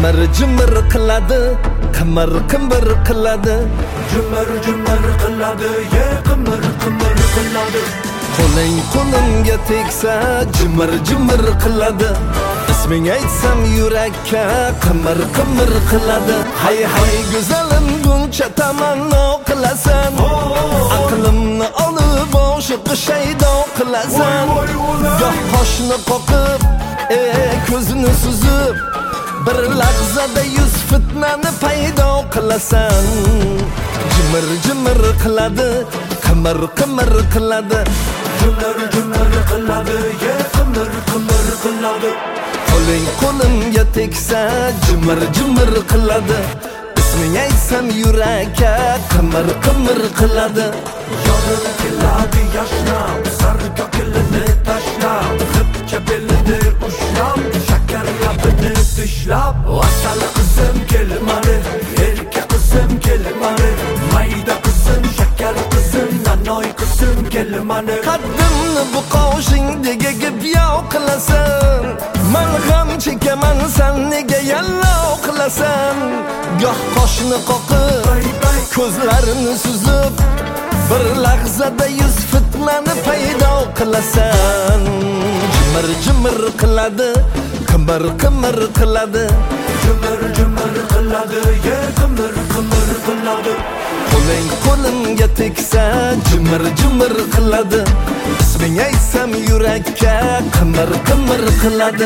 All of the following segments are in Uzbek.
qimir jimir qiladi, qimir qimir qiladi, jimir jimir qiladi, ye qimir qimir qiladi. qo'ling qo'limga tegsa jimir jimir qiladi, isming aytsam yurakka qimir qimir qiladi. Hay hay go'zalim buncha tamanno qilasan, aqlimni olib oshiq shaydo qilasan. Goh qoshni qoqib, ko'zini suzib, bir lahzada yuz fitnani paydo qilasan. Jimir jimir qiladi, qimir qimir qiladi, jimir jimir qiladi, ye qimir qimir qiladi. qo'ling qo'limga tegsa jimir jimir qiladi, isming aytsam yurakka qimir qimir qiladi. Yo'lga keladi yashnab, sarga kelini tashlab, xipcha belini ushlab, shakar labini tishlab. Asal qizim kelmadi, erka qizim kelmadi, mayda qizim, shakar qizim, nanoy qizim kelmadi. Qaddimni bu qoshingdagi gibyoq qilasan, men ham chekaman, sen nega yallov qilasan. Goh qoshni qoqib, ko'zlarini suzib, bir lahzada yuz fitnani paydo qilasan. Jimir jimir qiladi, qimir qimir qiladi, Jimir jimir qiladi, ye qimir qimir qiladi. qo'ling qo'limga tegsa jimir jimir qiladi, isming aytsam yurakka qimir qimir qiladi.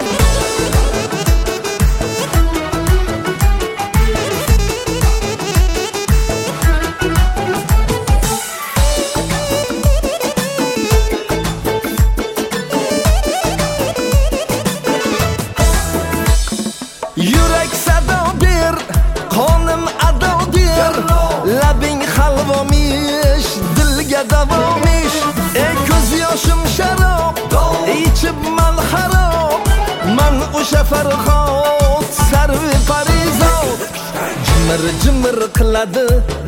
Yurak sado ber, qonim ado der, labing halvomish, dilga davomish. Ko'z yoshim sharob, ichib man harob, man o'sha Farhod, sarvi Parizod. Jimir jimir qiladi,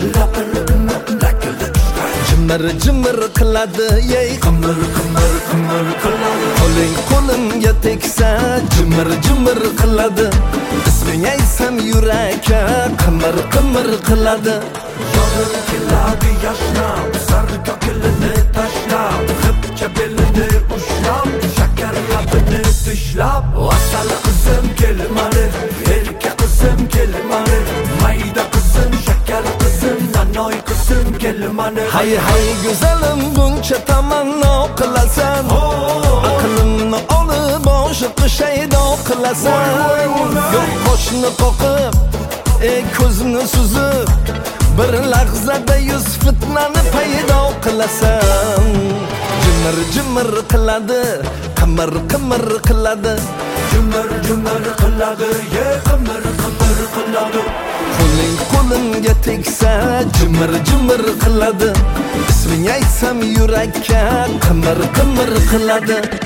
jimir jimir qiladi, yey qimir qimir qimir qiladi. qo'ling qo'limga tegsa jimir jimir qiladi, isming aytsam yurakka qimir qimir qiladi. Yo'lga keladi yashnab, sarga kelini tashlab, xipcha belini ushlab, shakar labini tishlab. Asal qizim kelmadi, erka qizim kelmadi, mayda qizim, shakar qizim, nanoy qizim kelmadi. Hay hay go'zalim buncha tamanno qilasan, aqlimni olib oshiq shaydo qilasan. Goh qoshni qoqib, ko'zni suzib, bir lahzada yuz fitnani paydo qilasan. Jimir jimir qiladi, qimir qimir qiladi, Jimir jimir qiladi, ye qimir qimir qiladi. qo'ling qo'limga tegsa jimir jimir qiladi, isming aytsam yurakka qimir qimir qiladi.